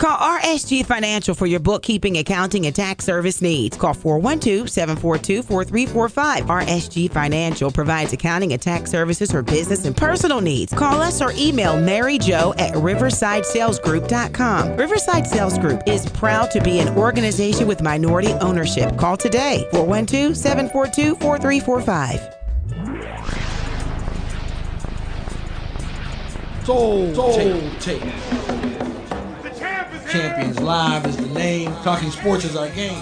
Call RSG Financial for your bookkeeping, accounting, and tax service needs. Call 412-742-4345. RSG Financial provides accounting and tax services for business and personal needs. Call us or email Mary Jo at riversidesalesgroup.com. Riverside Sales Group is proud to be an organization with minority ownership. Call today, 412-742-4345. Soul Tape. Champions Live is the name. Talking sports is our game.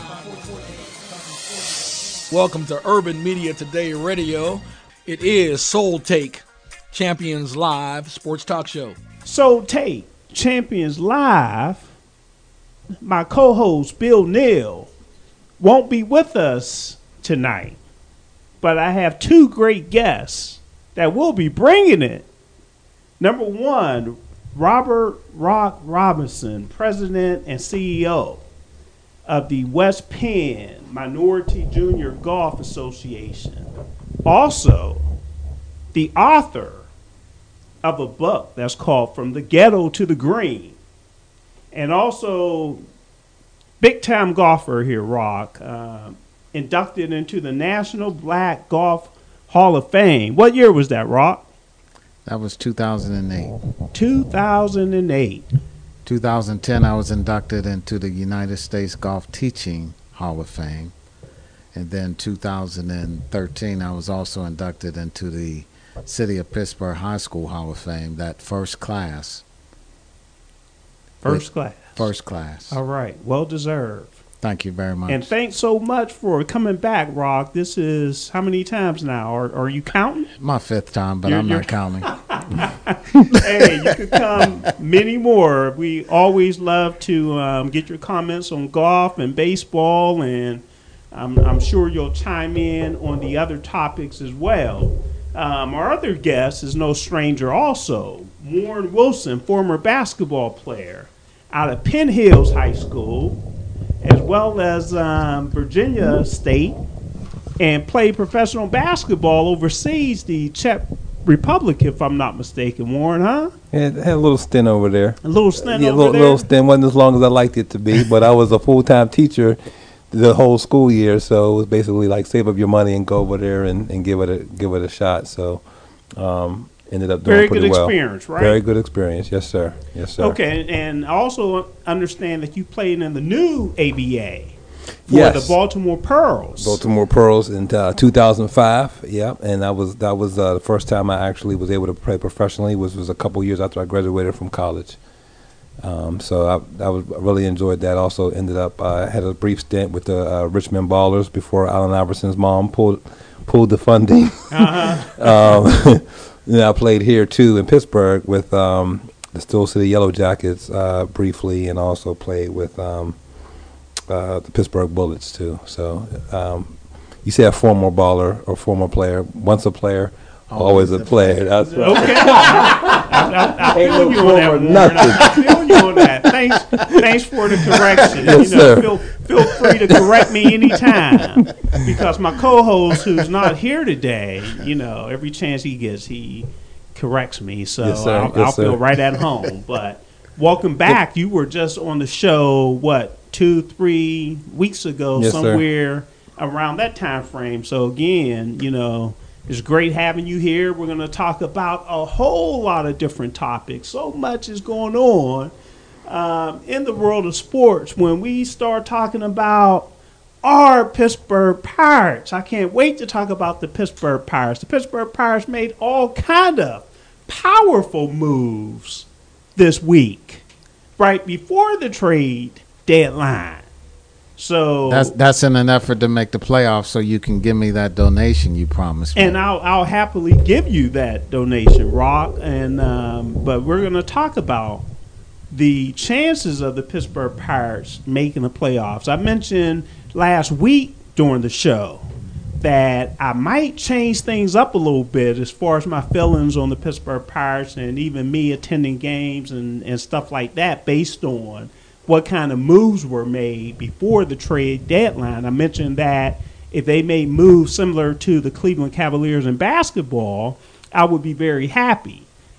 Welcome to Urban Media Today Radio. It is Soul Take, Champions Live sports talk show. Soul Take, Champions Live. My co-host Bill Neal won't be with us tonight, but I have two great guests that will be bringing it. Number one, Robert Rock Robinson, President and CEO of the West Penn Minority Junior Golf Association. Also, the author of a book that's called From the Ghetto to the Green. And also, big-time golfer here, Rock, inducted into the National Black Golf Hall of Fame. What year was that, Rock? That was 2008. 2008. 2010, I was inducted into the United States Golf Teaching Hall of Fame. And then 2013, I was also inducted into the City of Pittsburgh High School Hall of Fame, that first class. First class. First class. All right. Well deserved. Thank you very much. And thanks so much for coming back, Rock. This is how many times now? Are you counting? My fifth time, but I'm not counting. Hey, you could come many more. We always love to get your comments on golf and baseball, and I'm sure you'll chime in on the other topics as well. Our other guest is no stranger also, Warren Wilson, former basketball player out of Penn Hills High School, as well as Virginia State, and played professional basketball overseas, the Czech Republic, if I'm not mistaken, Warren, huh? Had a little stint over there. A little stint over there? Little stint. Wasn't as long as I liked it to be, but I was a full-time teacher the whole school year, so it was basically like save up your money and go over there and give it a shot. So ended up doing pretty well. Very good experience, right? Very good experience, yes, sir. Yes, sir. Okay, and I also understand that you played in the new ABA for yes. the Baltimore Pearls. Baltimore Pearls in 2005, yeah, and that was the first time I actually was able to play professionally, which was a couple years after I graduated from college. So I really enjoyed that. Also ended up, I had a brief stint with the Richmond Ballers before Allen Iverson's mom pulled the funding. Uh-huh. And I played here too in Pittsburgh with the Steel City Yellow Jackets briefly, and also played with the Pittsburgh Bullets too. So you say a former baller or former player. Once a player, always a player. That's right. Okay. I feel you on that, Warren. I feel you on that. Thanks for the correction. Yes, sir. Feel free to correct me anytime, because my co-host, who's not here today, every chance he gets, he corrects me. So yes, I'll feel right at home. But welcome back. You were just on the show, 2-3 weeks ago, yes, somewhere around that time frame. So again, it's great having you here. We're going to talk about a whole lot of different topics. So much is going on in the world of sports. When we start talking about our Pittsburgh Pirates, I can't wait to talk about the Pittsburgh Pirates. The Pittsburgh Pirates made all kind of powerful moves this week, right before the trade deadline. So that's in an effort to make the playoffs, so you can give me that donation you promised me. And I'll happily give you that donation, Rock. And but we're going to talk about the chances of the Pittsburgh Pirates making the playoffs. I mentioned last week during the show that I might change things up a little bit as far as my feelings on the Pittsburgh Pirates, and even me attending games and stuff like that based on what kind of moves were made before the trade deadline. I mentioned that if they made moves similar to the Cleveland Cavaliers in basketball, I would be very happy.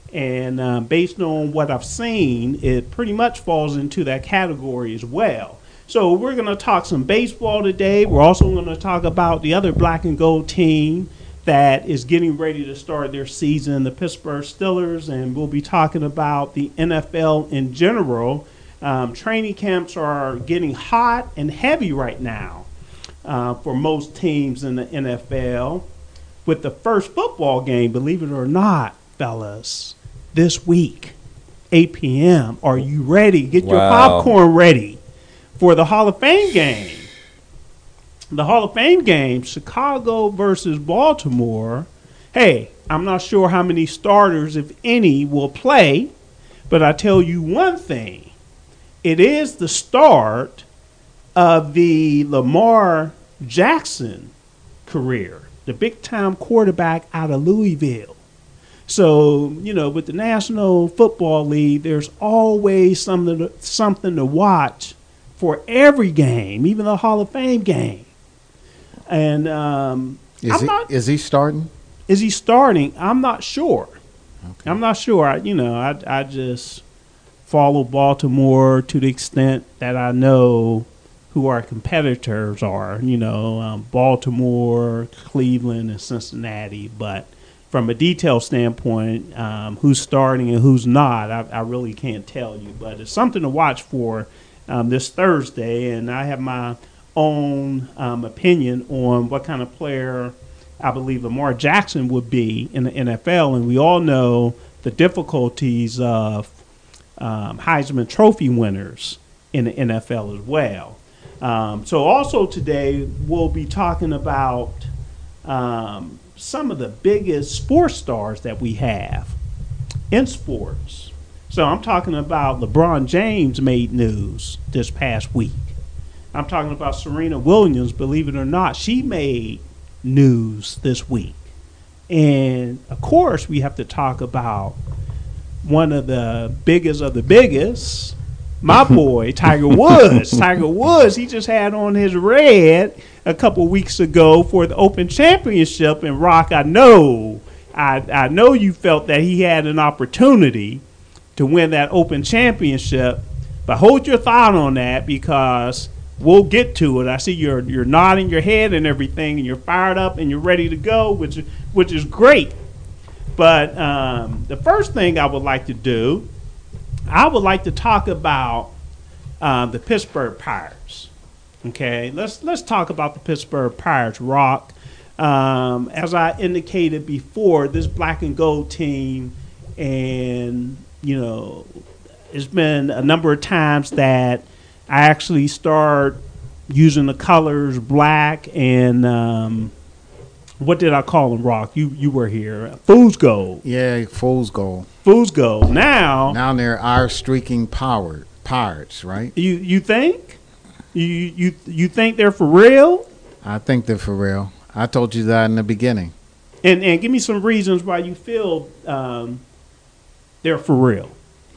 And based on what I've seen, it pretty much falls into that category as well. So we're going to talk some baseball today. We're also going to talk about the other black and gold team that is getting ready to start their season, the Pittsburgh Steelers, and we'll be talking about the NFL in general. Training camps are getting hot and heavy right now for most teams in the NFL. With the first football game, believe it or not, fellas, this week, 8 p.m. Are you ready? Get your popcorn ready for the Hall of Fame game. The Hall of Fame game, Chicago versus Baltimore. Hey, I'm not sure how many starters, if any, will play, but I tell you one thing. It is the start of the Lamar Jackson career, the big-time quarterback out of Louisville. So, with the National Football League, there's always something to watch for every game, even the Hall of Fame game. And is he starting? Is he starting? I'm not sure. Okay. I'm not sure. I just follow Baltimore to the extent that I know who our competitors are. Baltimore, Cleveland, and Cincinnati. But from a detail standpoint, who's starting and who's not, I really can't tell you. But it's something to watch for this Thursday, and I have my own opinion on what kind of player I believe Lamar Jackson would be in the NFL. And we all know the difficulties of Heisman Trophy winners in the NFL as well. So also today we'll be talking about some of the biggest sports stars that we have in sports. So I'm talking about LeBron James made news this past week. I'm talking about Serena Williams, believe it or not. She made news this week. And, of course, we have to talk about one of the biggest of the biggest, my boy, Tiger Woods. Tiger Woods, he just had on his red a couple weeks ago for the Open Championship. And, Rock, I know you felt that he had an opportunity to win that Open Championship. But hold your thought on that, because we'll get to it. I see you're nodding your head and everything, and you're fired up and you're ready to go, which is great. But the first thing I would like to do, I would like to talk about the Pittsburgh Pirates. Okay, let's talk about the Pittsburgh Pirates, Rock. As I indicated before, this black and gold team, and it's been a number of times that I actually start using the colors black and what did I call them, Rock? You were here. Fool's Gold. Yeah, Fool's Gold. Fool's Gold. Now they're our streaking pirates, right? You think? You think they're for real? I think they're for real. I told you that in the beginning. And give me some reasons why you feel they're for real.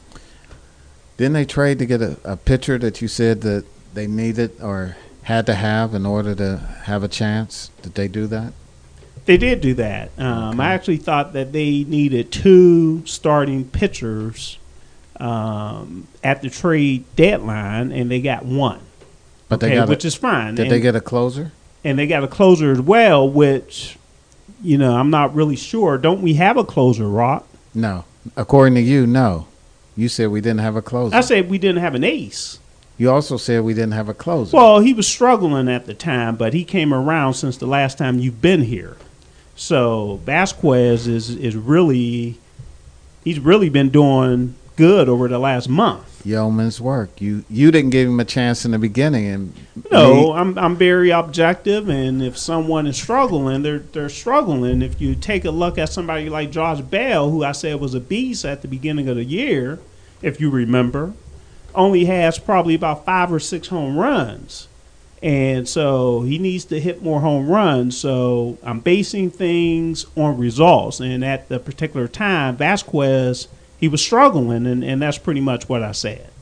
Didn't they trade to get a pitcher that you said that they needed or had to have in order to have a chance? Did they do that? They did do that. Okay. I actually thought that they needed 2 starting pitchers at the trade deadline, and they got 1. But which is fine. Did they get a closer? And they got a closer as well, which, I'm not really sure. Don't we have a closer, Rock? No. According to you, no. You said we didn't have a closer. I said we didn't have an ace. You also said we didn't have a closer. Well, he was struggling at the time, but he came around since the last time you've been here. So Vasquez is really been doing good over the last month. Yeoman's work. You didn't give him a chance in the beginning, and I'm very objective, and if someone is struggling, they're struggling. If you take a look at somebody like Josh Bell, who I said was a beast at the beginning of the year, if you remember, only has probably about 5 or 6 home runs. And so he needs to hit more home runs. So I'm basing things on results. And at the particular time, Vasquez, he was struggling, and that's pretty much what I said.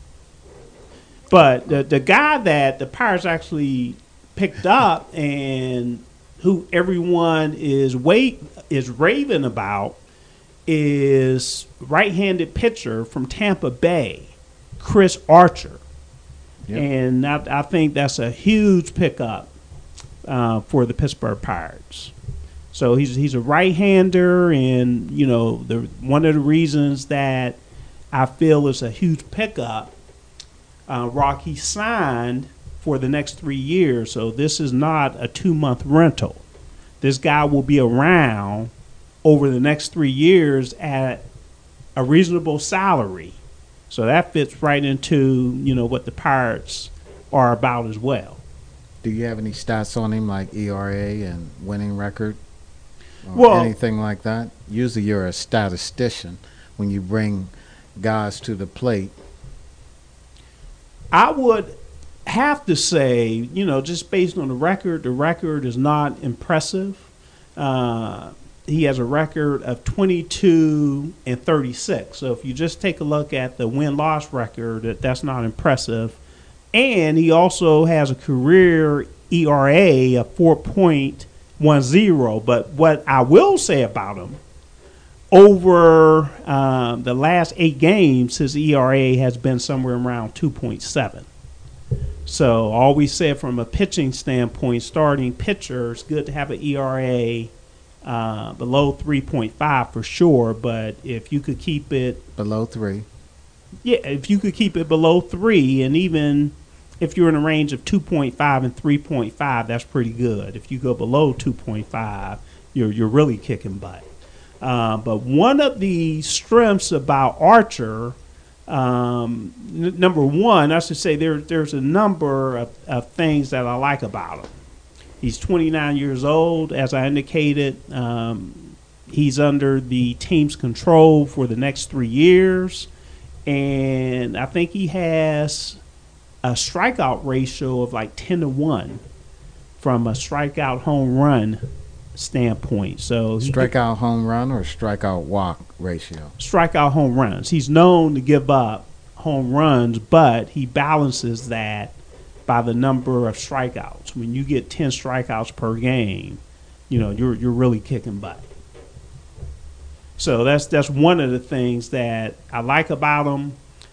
But the guy that the Pirates actually picked up and who everyone is raving about is right-handed pitcher from Tampa Bay, Chris Archer. Yep. And I think that's a huge pickup for the Pittsburgh Pirates. So he's a right-hander, and one of the reasons that I feel is a huge pickup, Rocky signed for the next 3 years. So this is not a 2-month rental. This guy will be around over the next 3 years at a reasonable salary. So that fits right into, what the Pirates are about as well. Do you have any stats on him, like ERA and winning record? Or anything like that? Usually you're a statistician when you bring guys to the plate. I would have to say, just based on the record is not impressive. He has a record of 22-36. So if you just take a look at the win-loss record, that's not impressive. And he also has a career ERA of 4.10. But what I will say about him, over the last 8 games, his ERA has been somewhere around 2.7. So always said from a pitching standpoint, starting pitcher, it's good to have an ERA below 3.5 for sure. But if you could keep it below 3, if you could keep it below 3, and even if you're in a range of 2.5 and 3.5, that's pretty good. If you go below 2.5, you're really kicking butt. But one of the strengths about Archer, number one, I should say there's a number of things that I like about him. He's 29 years old. As I indicated, he's under the team's control for the next 3 years. And I think he has a strikeout ratio of like 10-1 from a strikeout home run standpoint. So strikeout home run or strikeout walk ratio? Strikeout home runs. He's known to give up home runs, but he balances that by the number of strikeouts. When you get 10 strikeouts per game, you're really kicking butt. So that's one of the things that I like about him.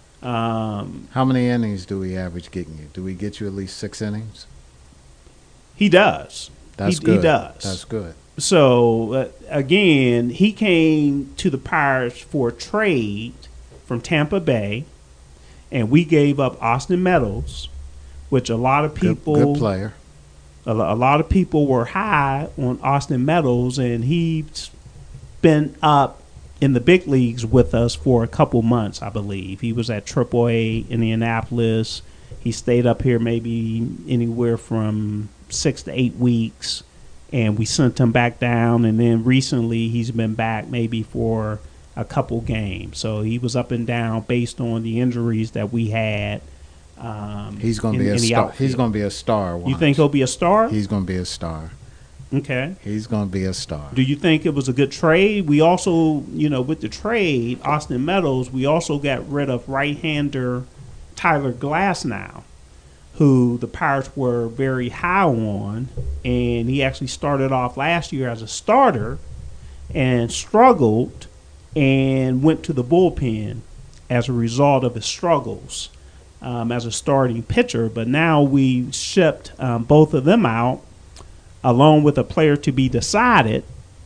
How many innings do we average getting you? Do we get you at least 6 innings? He does. That's good. He does. That's good. So, again, he came to the Pirates for a trade from Tampa Bay, and we gave up Austin Meadows, which a lot of people good player. A lot of people were high on Austin Meadows, and he's been up in the big leagues with us for a couple months, I believe. He was at AAA Indianapolis. He stayed up here maybe anywhere from 6 to 8 weeks, and we sent him back down. And then recently he's been back maybe for a couple games. So he was up and down based on the injuries that we had. He's going to be a star. He's going to be a star. You think he'll be a star? He's going to be a star. Okay. He's going to be a star. Do you think it was a good trade? We also, with the trade, Austin Meadows, we also got rid of right-hander Tyler Glasnow, who the Pirates were very high on, and he actually started off last year as a starter and struggled and went to the bullpen as a result of his struggles as a starting pitcher. But now we shipped both of them out, along with a player to be decided,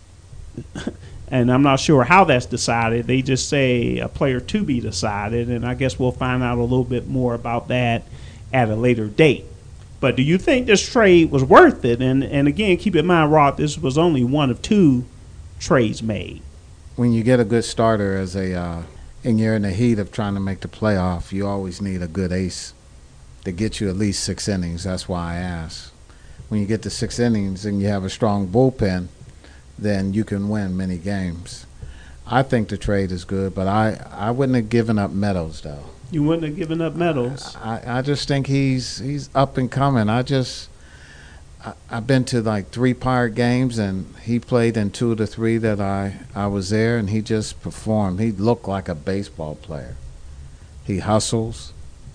and I'm not sure how that's decided. They just say a player to be decided, and I guess we'll find out a little bit more about that at a later date. But do you think this trade was worth it? And again, keep in mind, Rod, this was only one of 2 trades made. When you get a good starter and you're in the heat of trying to make the playoff, you always need a good ace to get you at least 6 innings. That's why I asked. When you get to 6 innings and you have a strong bullpen, then you can win many games. I think the trade is good, but I wouldn't have given up Meadows, though. You wouldn't have given up Meadows? I just think he's up and coming. I've been to like 3 Pirate games, and he played in 2 of the 3 that I was there, and he just performed. He looked like a baseball player. He hustles.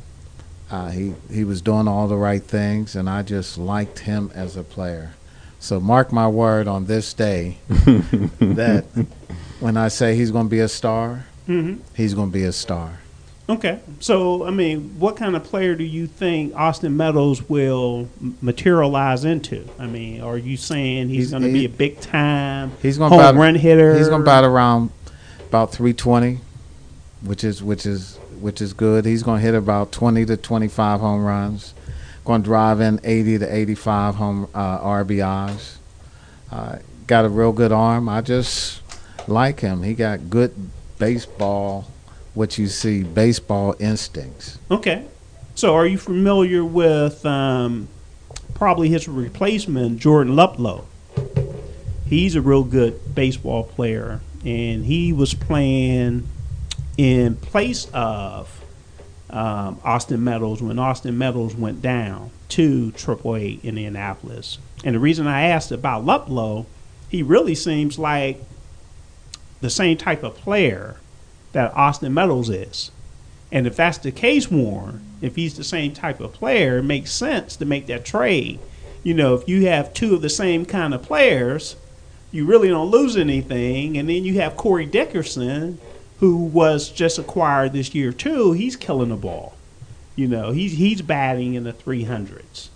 He was doing all the right things, and I just liked him as a player. So mark my word on this day that When I say he's going to be a star, Mm-hmm. he's going to be a star. Okay. So, I mean, what kind of player do you think Austin Meadows will materialize into? I mean, are you saying he's going to be a big-time home run hitter? He's going to bat around about 320, which is good. He's going to hit about 20 to 25 home runs. Going to drive in 80 to 85 home RBIs. Got a real good arm. I just like him. He got good baseball, what you see, baseball instincts. Okay. So are you familiar with probably his replacement, Jordan Luplow? He's a real good baseball player, and he was playing in place of Austin Meadows when Austin Meadows went down to AAA Indianapolis. And the reason I asked about Luplow, he really seems like the same type of player that Austin Meadows is. And if that's the case, Warren, if he's the same type of player, it makes sense to make that trade. You know, if you have two of the same kind of players, you really don't lose anything. And then you have Corey Dickerson, who was just acquired this year too. He's killing the ball. You know, he's batting in the 300s.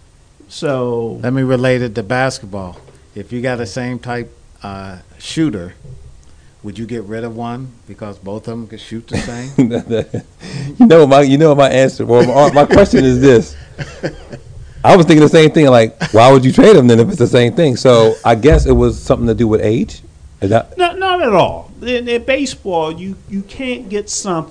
So let me relate it to basketball. If you got the same type shooter, would you get rid of one because both of them could shoot the same? you know my answer. Well, my question is this. I was thinking the same thing. Like, why would you trade him then if it's the same thing? So I guess it was something to do with age. No, not at all. In baseball, you can't get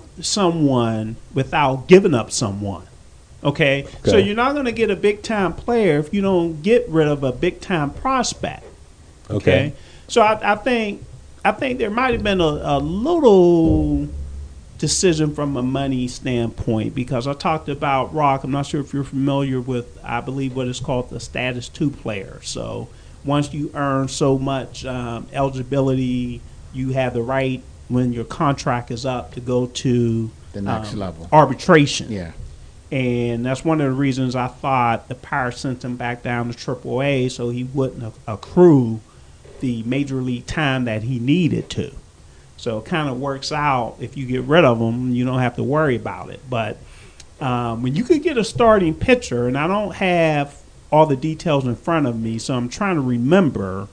someone without giving up someone. Okay? So you're not going to get a big-time player if you don't get rid of a big-time prospect. Okay? So I think there might have been a little decision from a money standpoint because I talked about Rock. I'm not sure if you're familiar with, I believe, what is called the status 2 player. So once you earn so much eligibility, you have the right when your contract is up to go to the next level arbitration. Yeah. And that's one of the reasons I thought the Pirates sent him back down to AAA so he wouldn't accrue the major league time that he needed to. So it kind of works out. If you get rid of him, you don't have to worry about it. But when you could get a starting pitcher, and I don't have all the details in front of me, so I'm trying to remember,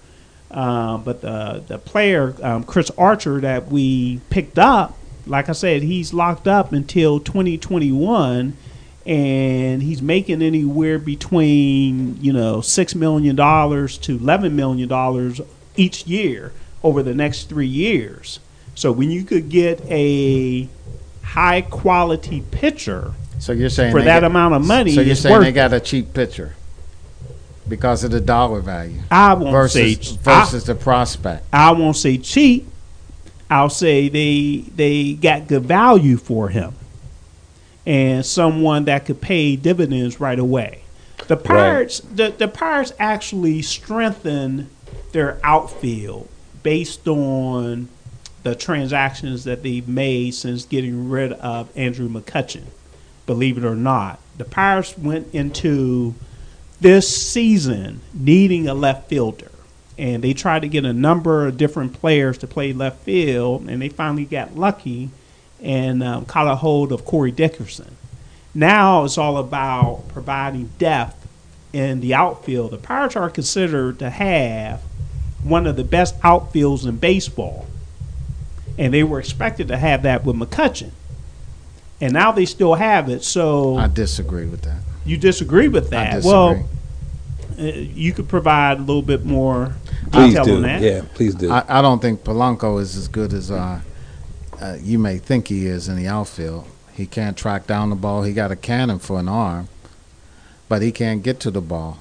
but the player, Chris Archer, that we picked up, like I said, he's locked up until 2021, and he's making anywhere between $6 million to $11 million each year over the next 3 years. So when you could get a high quality pitcher, so you're saying for that amount of money, so you're saying they got a cheap pitcher because of the dollar value. I won't say versus the prospect. I won't say cheap. I'll say they got good value for him, and someone that could pay dividends right away. The Pirates, the Pirates actually strengthened their outfield based on the transactions that they've made since getting rid of Andrew McCutchen. Believe it or not, the Pirates went into this season needing a left fielder, and they tried to get a number of different players to play left field, and they finally got lucky and caught a hold of Corey Dickerson. Now it's all about providing depth in the outfield. The Pirates are considered to have one of the best outfields in baseball, and they were expected to have that with McCutchen, and now they still have it. So I disagree with that. You disagree with that? I disagree. Well, you could provide a little bit more detail on that. Yeah, please do. I don't think Polanco is as good as you may think he is in the outfield. He can't track down the ball. He got a cannon for an arm, but he can't get to the ball.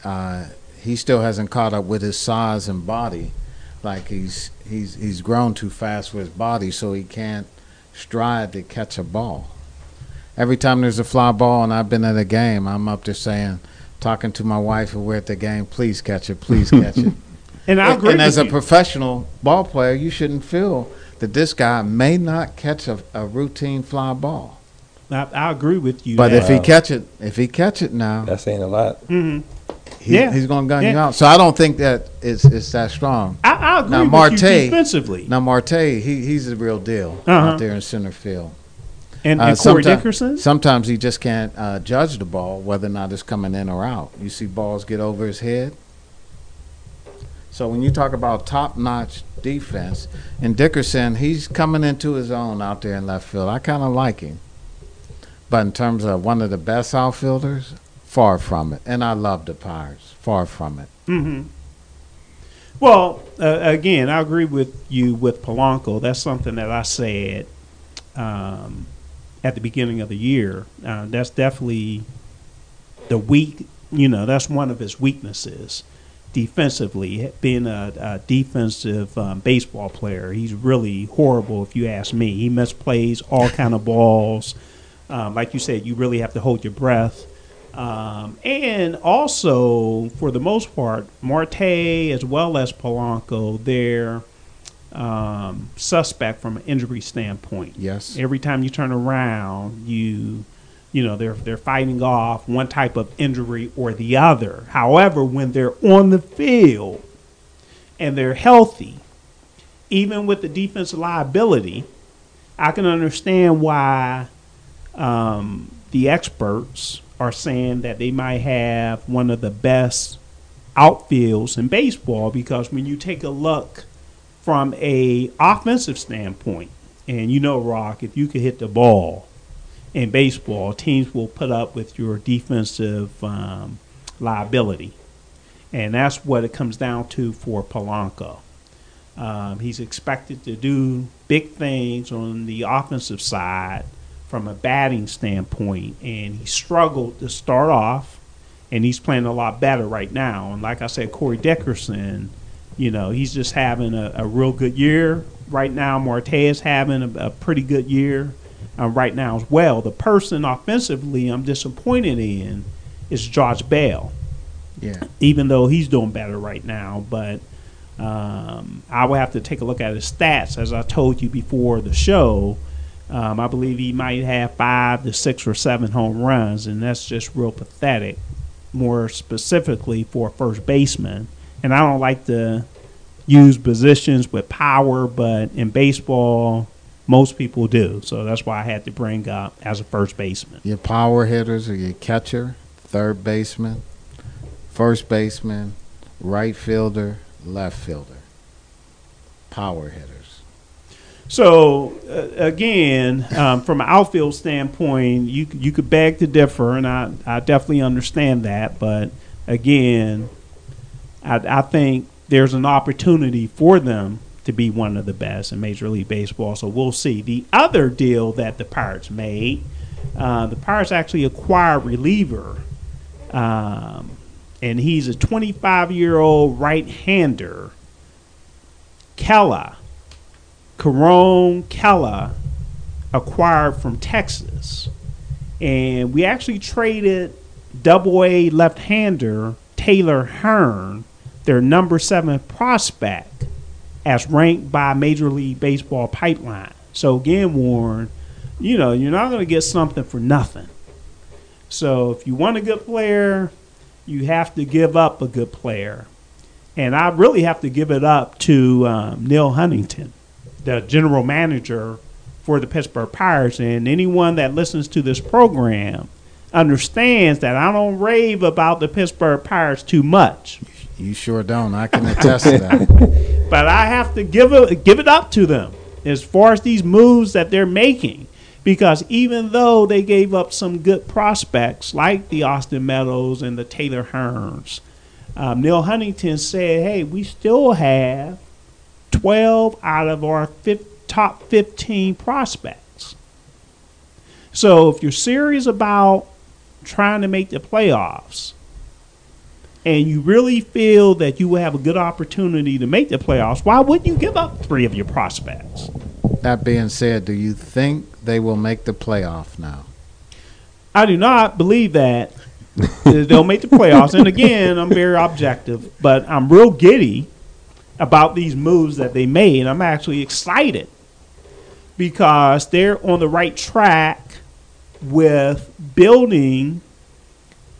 He still hasn't caught up with his size and body. Like he's grown too fast for his body, so he can't stride to catch a ball. Every time there's a fly ball and I've been at a game, I'm up there talking to my wife who we're at the game, please catch it, please catch it. And I agree. And as with a professional ball player, you shouldn't feel that this guy may not catch a routine fly ball. I agree with you. But if he catch it now, that's saying a lot. Mm-hmm. He's going to gun you out. So I don't think that it's that strong. I agree now, with Marte, you defensively. Now, Marte, he's the real deal out there in center field. And Corey Dickerson? Sometimes he just can't judge the ball, whether or not it's coming in or out. You see balls get over his head. So when you talk about top-notch defense, and Dickerson, he's coming into his own out there in left field. I kind of like him. But in terms of one of the best outfielders, far from it. And I love the Pirates. Far from it. Mm-hmm. Well, again, I agree with you with Polanco. That's something that I said at the beginning of the year. That's definitely that's one of his weaknesses defensively, being a defensive baseball player. He's really horrible, if you ask me. He misplays all kind of balls. Like you said, you really have to hold your breath. And also, for the most part, Marte as well as Polanco, they're suspect from an injury standpoint. Yes. Every time you turn around, they're fighting off one type of injury or the other. However, when they're on the field and they're healthy, even with the defensive liability, I can understand why the experts are saying that they might have one of the best outfields in baseball, because when you take a look from a offensive standpoint, and Rock, if you could hit the ball in baseball, teams will put up with your defensive liability. And that's what it comes down to for Polanco. He's expected to do big things on the offensive side from a batting standpoint, and he struggled to start off, and he's playing a lot better right now. And like I said, Corey Dickerson, he's just having a real good year right now. Marte is having a pretty good year right now as well. The person offensively I'm disappointed in is Josh Bell. Yeah. Even though he's doing better right now, but I will have to take a look at his stats. As I told you before the show, I believe he might have 5 to 6 or 7 home runs, and that's just real pathetic, more specifically for a first baseman. And I don't like to use positions with power, but in baseball, most people do. So that's why I had to bring up as a first baseman. Your power hitters are your catcher, third baseman, first baseman, right fielder, left fielder. Power hitters. So, again, from an outfield standpoint, you could beg to differ, and I definitely understand that. But, again, I think there's an opportunity for them to be one of the best in Major League Baseball. So we'll see. The other deal that the Pirates made, the Pirates actually acquired a reliever, and he's a 25-year-old right-hander, Caron Kella, acquired from Texas. And we actually traded Double-A left-hander Taylor Hearn, their number 7 prospect, as ranked by Major League Baseball Pipeline. So again, Warren, you're not going to get something for nothing. So if you want a good player, you have to give up a good player. And I really have to give it up to Neil Huntington, the general manager for the Pittsburgh Pirates. And anyone that listens to this program understands that I don't rave about the Pittsburgh Pirates too much. You sure don't. I can attest to that. But I have to give it up to them as far as these moves that they're making. Because even though they gave up some good prospects like the Austin Meadows and the Taylor Hearns, Neil Huntington said, hey, we still have 12 out of our top 15 prospects. So if you're serious about trying to make the playoffs and you really feel that you will have a good opportunity to make the playoffs, why wouldn't you give up 3 of your prospects? That being said, do you think they will make the playoff now? I do not believe that they'll make the playoffs. And again, I'm very objective, but I'm real giddy about these moves that they made. I'm actually excited because they're on the right track with building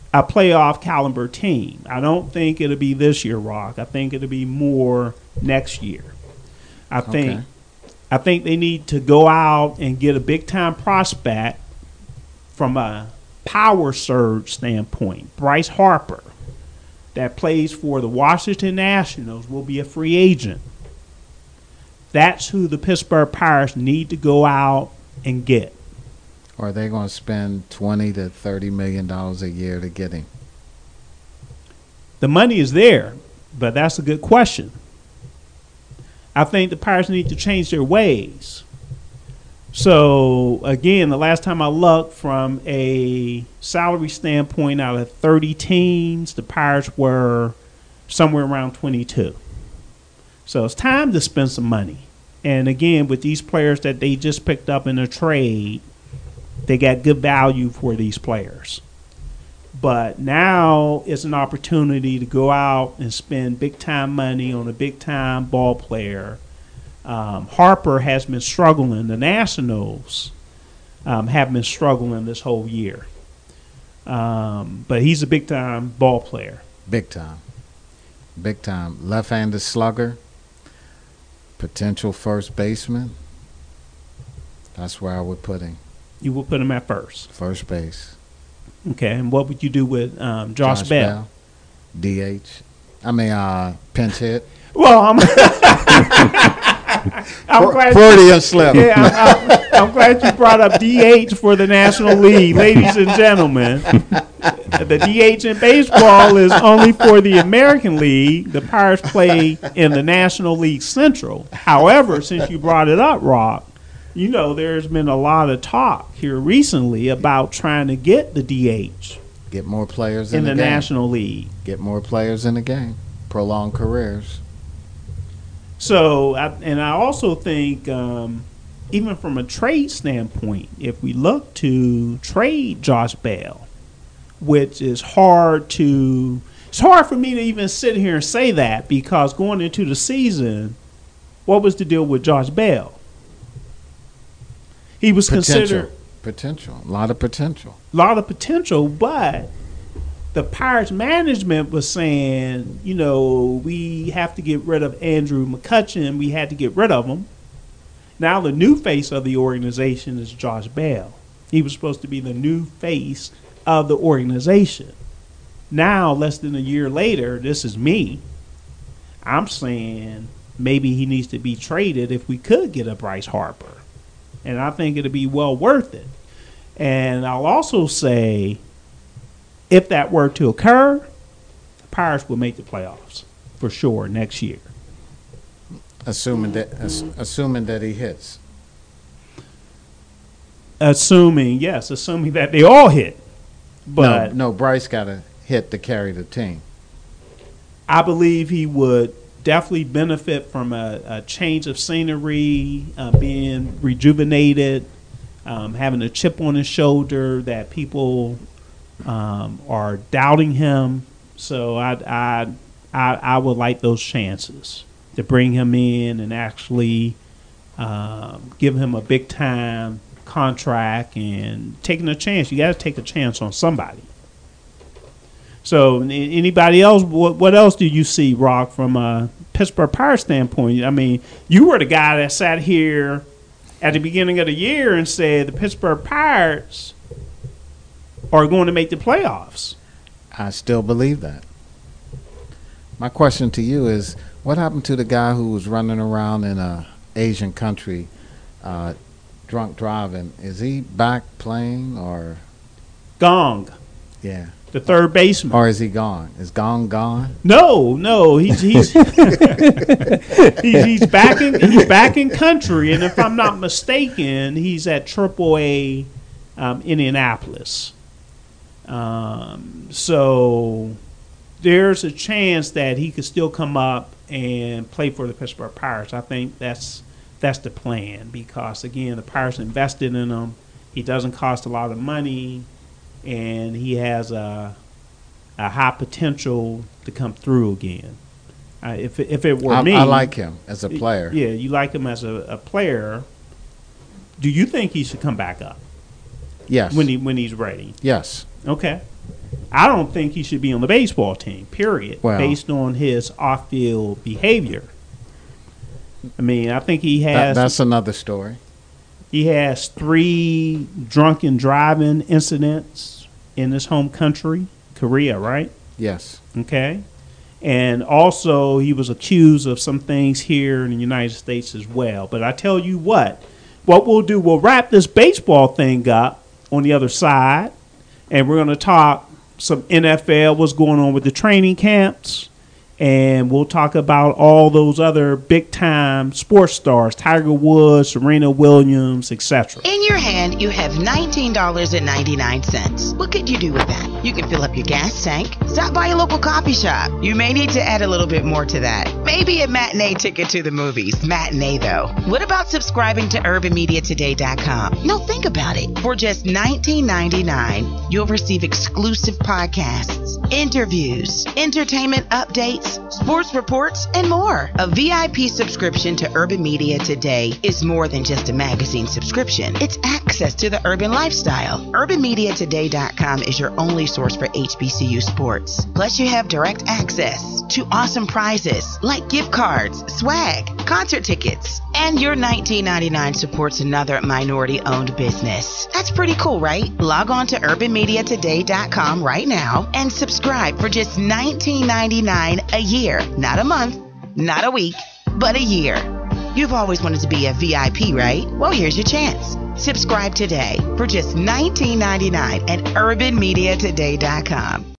a playoff caliber team. I don't think it'll be this year, Rock. I think it'll be more next year. I think they need to go out and get a big time prospect from a power surge standpoint. Bryce Harper, that plays for the Washington Nationals, will be a free agent. That's who the Pittsburgh Pirates need to go out and get. Or are they going to spend $20 to $30 million a year to get him? The money is there, but that's a good question. I think the Pirates need to change their ways. So, again, the last time I looked, from a salary standpoint, out of 30 teams, the Pirates were somewhere around 22. So it's time to spend some money. And, again, with these players that they just picked up in a trade, they got good value for these players. But now it's an opportunity to go out and spend big-time money on a big-time ball player. Harper has been struggling. The Nationals have been struggling this whole year. But he's a big-time ball player. Big time. Big time. Left-handed slugger. Potential first baseman. That's where I would put him. You will put him at first. First base. Okay, and what would you do with Josh Bell? DH. Pinch hit. Well, I'm glad. Freudian slip. Yeah, I'm glad you brought up DH for the National League, ladies and gentlemen. The DH in baseball is only for the American League. The Pirates play in the National League Central. However, since you brought it up, Rock, you know there's been a lot of talk here recently about trying to get the DH. Get more players in the game. National League. Get more players in the game. Prolong careers. So, I also think, even from a trade standpoint, if we look to trade Josh Bell, which is hard for me to even sit here and say that, because going into the season, what was the deal with Josh Bell? He was considered potential, a lot of potential, but the Pirates management was saying, we have to get rid of Andrew McCutchen. We had to get rid of him. Now the new face of the organization is Josh Bell. He was supposed to be the new face of the organization. Now, less than a year later, this is me. I'm saying maybe he needs to be traded if we could get a Bryce Harper. And I think it'll be well worth it. And I'll also say, if that were to occur, the Pirates will make the playoffs for sure next year. Assuming that he hits. Assuming that they all hit. But no, Bryce got to hit to carry the team. I believe he would definitely benefit from a change of scenery, being rejuvenated, having a chip on his shoulder that people are doubting him. So I would like those chances to bring him in and actually give him a big time contract and taking a chance. You got to take a chance on somebody. So anybody else? What else do you see, Rock, from a Pittsburgh Pirates standpoint? I mean, you were the guy that sat here at the beginning of the year and said the Pittsburgh Pirates are going to make the playoffs. I still believe that. My question to you is, what happened to the guy who was running around in an Asian country drunk driving? Is he back playing or? Gong. Yeah. The third baseman. Or is he gone? Is Gong gone? No, he's he's back in country, and if I'm not mistaken, he's at AAA Indianapolis. So there's a chance that he could still come up and play for the Pittsburgh Pirates. I think that's the plan, because again, the Pirates invested in him. He doesn't cost a lot of money, and he has a high potential to come through again. If it were me, I like him as a player. Yeah, you like him as a player. Do you think he should come back up? Yes. When he's ready? Yes. Okay. I don't think he should be on the baseball team, period, Well, based on his off-field behavior. I mean, I think he has that's another story. he has 3 drunken driving incidents in his home country, Korea, right? Yes. Okay. And also he was accused of some things here in the United States as well. But I tell you what we'll do, we'll wrap this baseball thing up on the other side, and we're going to talk some NFL, what's going on with the training camps, and we'll talk about all those other big-time sports stars, Tiger Woods, Serena Williams, etc. In your hand, you have $19.99. What could you do with that? You can fill up your gas tank, stop by a local coffee shop. You may need to add a little bit more to that. Maybe a matinee ticket to the movies. Matinee, though. What about subscribing to UrbanMediaToday.com? No, think about it. For just $19.99, you'll receive exclusive podcasts, interviews, entertainment updates, sports reports, and more. A VIP subscription to Urban Media Today is more than just a magazine subscription. It's access to the urban lifestyle. UrbanMediaToday.com is your only source for HBCU sports. Plus, you have direct access to awesome prizes like gift cards, swag, concert tickets, and your $19.99 supports another minority-owned business. That's pretty cool, right? Log on to UrbanMediaToday.com right now and subscribe for just $19.99 a year. Not a month, not a week, but a year. You've always wanted to be a VIP, right? Well, here's your chance. Subscribe today for just $19.99 at UrbanMediaToday.com.